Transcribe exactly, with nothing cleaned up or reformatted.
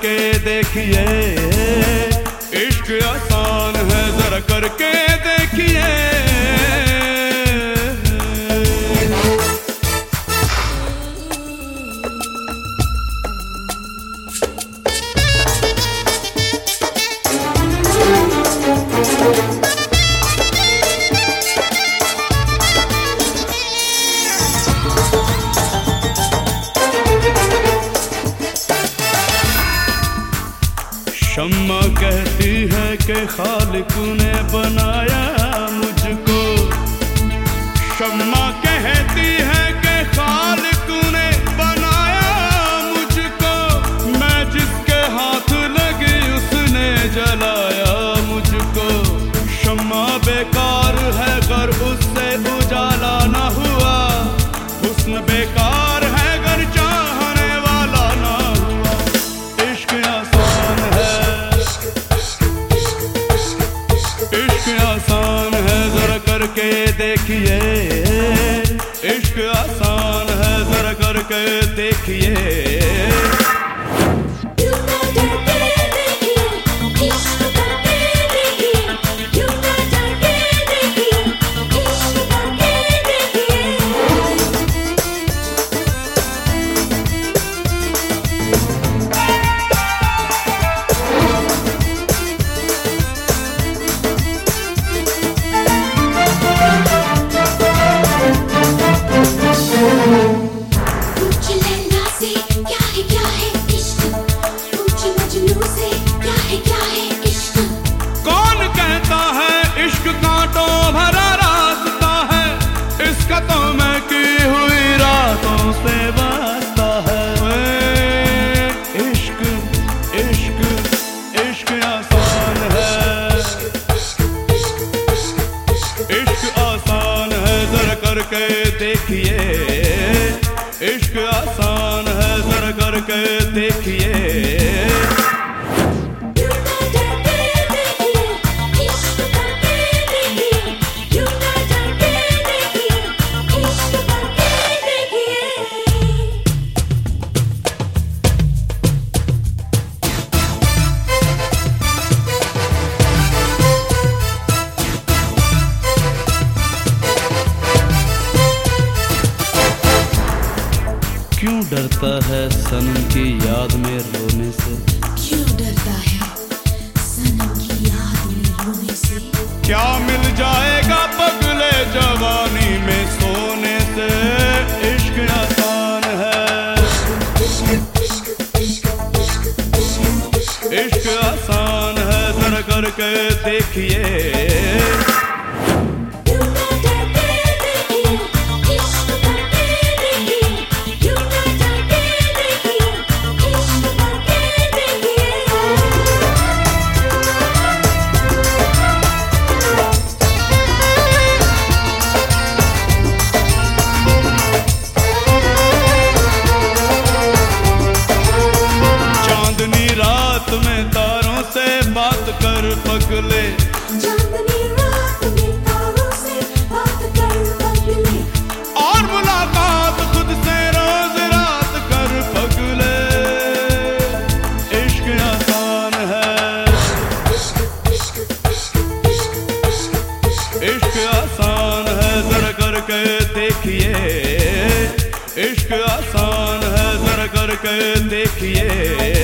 करके देखिए, इश्क आसान है जरा करके देखिए। शम्मा कहती है कि खालिक ने बनाया मुझको, शम्मा कहती है कि खालिक ने बनाया मुझको, मैं जिसके हाथ लगी उसने जलाया मुझको। शम्मा बेकार है गर उससे उजाला न हुआ, हुस्न बेकार है गर चाहने वाला ना हुआ। इश्क आसान है, इश्क आसान है जरा करके देखिए, इश्क आसान है जरा करके देखिए। करके देखिए, इश्क आसान है जरा करके देखिए। क्यों डरता है सनम की याद में रोने से, क्यों डरता है सनम की याद में रोने से। क्या मिल जाएगा पगले जवानी में सोने से। इश्क आसान है, इश्क आसान है जरा करके देखिए। पगले चांदनी रात में तारों से बात कर पगले, और मुलाकात खुद से रोज रात कर पगले। इश्क आसान है, इश्क आसान है जरा करके देखिए, इश्क आसान है जरा करके देखिए।